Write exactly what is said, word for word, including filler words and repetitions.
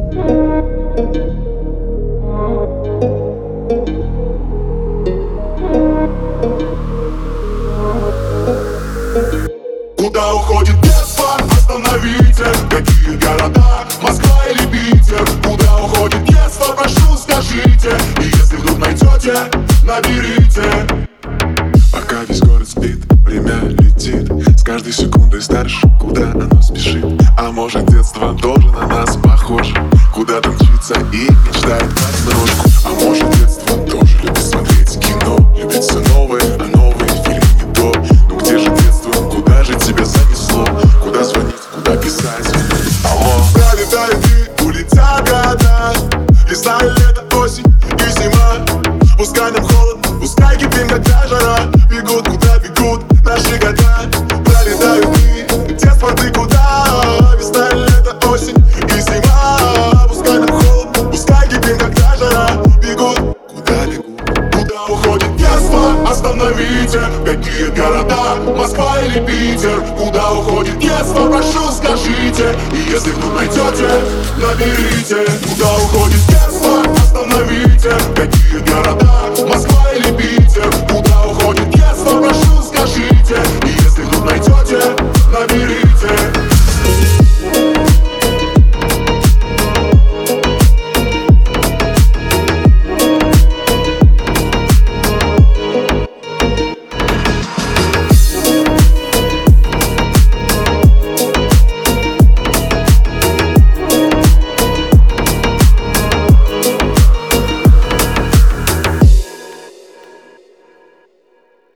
Куда уходит детство? Остановите. Какие города? Москва или Питер? Куда уходит детство? Прошу, скажите. И если вдруг найдете, наберите. Пока весь город спит, время летит. С каждой секундой старше, куда оно спешит. А может, детство тоже на нас похоже? Куда-то мчится и мечтает на дорожку. А может, детство тоже любит смотреть кино, любит все новое, а новые фильмы не то. Ну где же детство? Куда же тебя занесло? Куда звонить? Куда писать? Алло. Пролетают и улетят года. Весна и лето, осень и зима. Пускай нам холод, пускай кипим, когда жара. Бегут, куда бегут наши года. Пролетают и детство, ты куда? Весна и лето, осень и зима. Пускай нам холод, пускай кипим, когда жара. Бегут, Куда бегут? куда уходит детство? Остановите. Какие города? Москва или Питер? Куда уходит детство? Прошу, скажите. И если вдруг найдете, наберите. Куда уходит